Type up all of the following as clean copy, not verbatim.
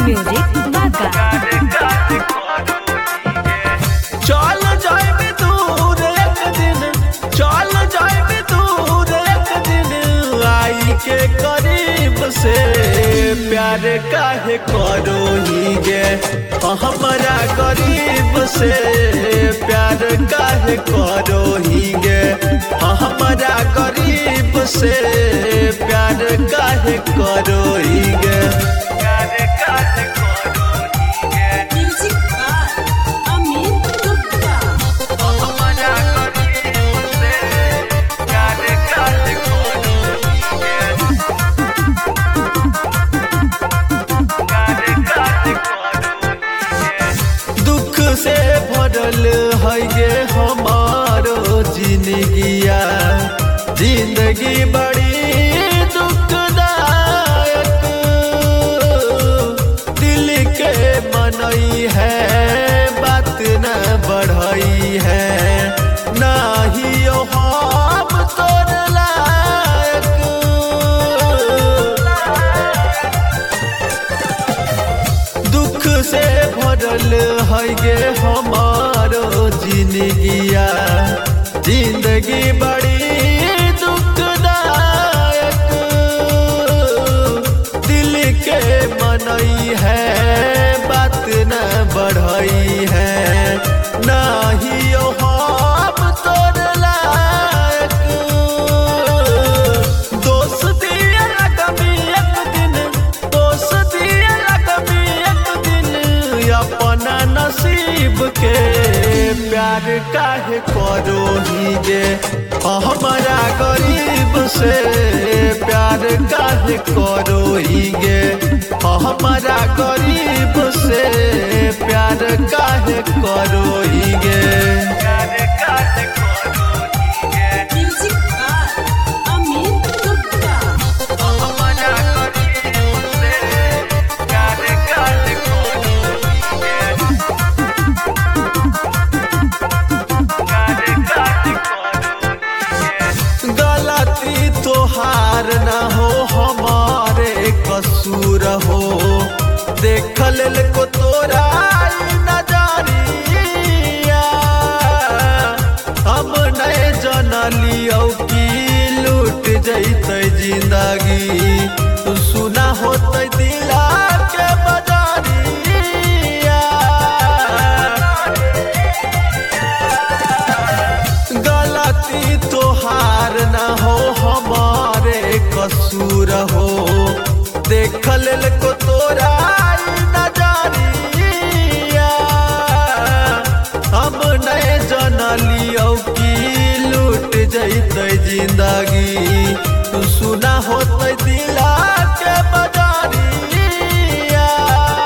Music बागा। चल जाए दूर एक दिन, चल जाए दूर एक दिन, आई के करीब से प्यार काहे करो ही गे हमारा गरीब से, प्यार काहे करो ही गे हमारा गरीब से, प्यार काहे करो ही गे, प्यार काहे करो ही गे म्यूजिक बार अमित गुप्ता। हमारा गरीब से, प्यार काहे करो ही गे, प्यार काहे करो ही गे। दुख से भरल है गे हमारो जिंदगिया, जिंदगी बड़ी दुखदायक, दिल के मनई है बात न बढ़ई है, ना ही हम तोर लायक। दुख से भरल है गे हमारो जिंदगिया, जिंदगी बड़ी दुखदायक, दिल के मनई है बात न बढ़ई है, ना ही हम तोर लायक। दोस्ती लगमी एक दिन, दोस्ती लगमी एक दिन, अपना नसीब के प्यार काहे करो ही गे हमारा गरीब से, प्यार काहे करो ही गे हमारा गरीब से, प्यार काहे करो ही गे, प्यार काहे करो ही गे म्यूजिक बार अमित गुप्ता। हमारा गरीब से, प्यार काहे करो ही गे, प्यार काहे करो ही गे। गलती तोहार न हो हमारे कसूर हो, देख लेल को तोरा नजरिया, हम नहीं जनलियो कि लूट जैते जिंदगी, सुना होते दिला के बजारिया। गलती तोहार न हो हमारे कसूर हो, देख लेल को तोरा नजरिया, हम नहीं जनलियो कि लूट जैते जिंदगी, सुना होते दिला के बजारिया।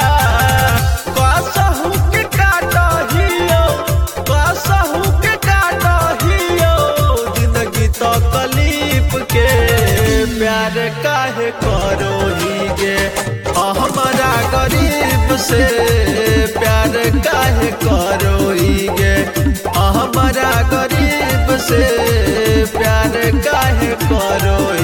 कसहु के काटहियो, कसहु के काटहियो, जिंदगी तो कलीफ के प्यार काहे करो ही गे हमारा गरीब से, प्यार काहे करो ही गे हमारा गरीब से, प्यार काहे करो